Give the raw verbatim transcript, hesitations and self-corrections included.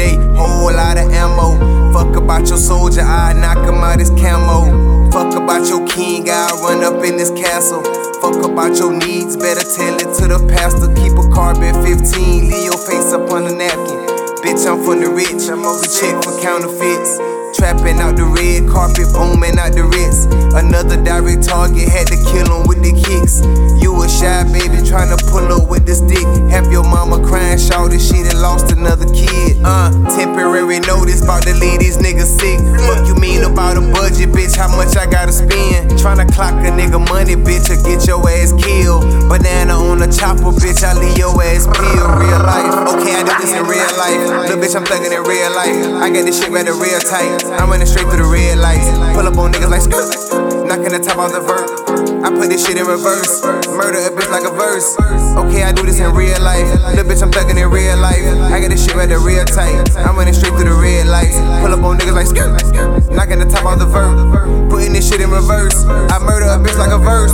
day, whole lot of ammo. Fuck about your soldier, I knock him out his camo. Fuck about your king, I run up in this castle. Fuck about your needs, better tell it to the pastor. Keep a carbon fifteen, leave your face up on the napkin. Bitch, I'm from the rich, we check for counterfeits. Trapping out the red carpet, booming out the Ritz. Another direct target, had to kill him with the kicks. You a shy baby, tryna pull up with the stick. Have your mama crying, shouting she done lost another kid. Uh, temporary notice, bout to leave these niggas sick. Fuck you mean about a budget, bitch, how much I gotta spend? Tryna clock a nigga money, bitch, or get your ass killed. Banana on a chopper, bitch, I leave your ass peeled. Real life, okay, I do this in real life. Little bitch, I'm thuggin' in real life. I got this shit rather real tight. I'm running straight through the red lights. Pull up on niggas like skirt, knocking the top off the vert. I put this shit in reverse. Murder a bitch like a verse. Okay, I do this in real life. Little bitch, I'm thuggin' in real life. I got this shit rather real tight. I'm running straight through the red lights. Pull up on niggas like skirt, knocking the top off the vert. Putting this shit in reverse. I murder a bitch like a verse.